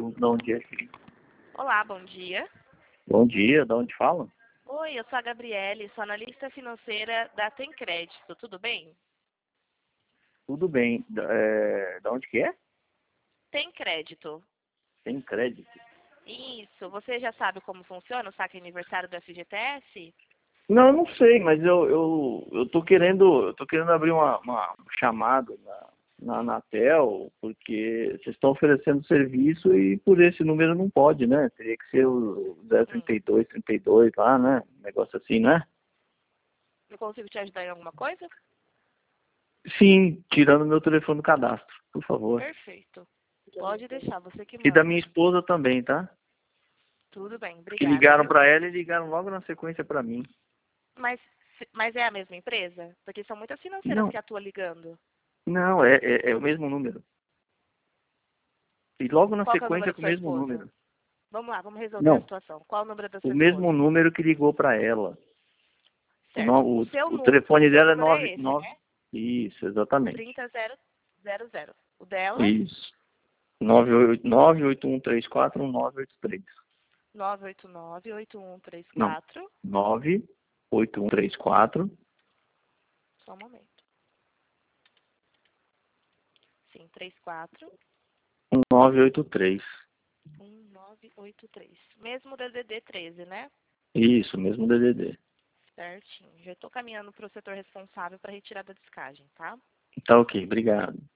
de onde é aqui. Olá, bom dia. Bom dia, de onde fala? Oi, eu sou a Gabriele, sou analista financeira da Tem Crédito, tudo bem? Tudo bem. Da onde que é? Tem Crédito. Tem crédito? Isso, você já sabe como funciona o saque aniversário do FGTS? Não, eu não sei, mas eu tô querendo abrir uma chamada na Anatel, porque vocês estão oferecendo serviço e por esse número não pode, né? Teria que ser o 03232 lá, né? Um negócio assim, né? Eu consigo te ajudar em alguma coisa? Sim, tirando meu telefone do cadastro, por favor. Perfeito. Pode deixar, você que E da manda. minha esposa também, tá? Tudo bem, Que obrigada, ligaram viu? para ela e ligaram logo na sequência para mim. Mas é a mesma empresa? Porque são muitas financeiras Não, que atuam ligando. não, é o mesmo número. E logo na Qual que é o número sequência da com o sua mesmo esposa? número. Vamos lá, vamos resolver a Não, situação. Qual é o número da o sua mesmo esposa? número que ligou para ela. Certo. O telefone Seu dela é número é 9 esse, 9. né? Isso, exatamente. 30000. O dela? Isso. 981341983. 989-8134. Não, 98134 Só um momento. Sim, 34 1983. 1983. Mesmo DDD 13, né? Isso, mesmo DDD. Certinho. Já estou caminhando para o setor responsável para retirar da descagem, tá? Tá ok, obrigado.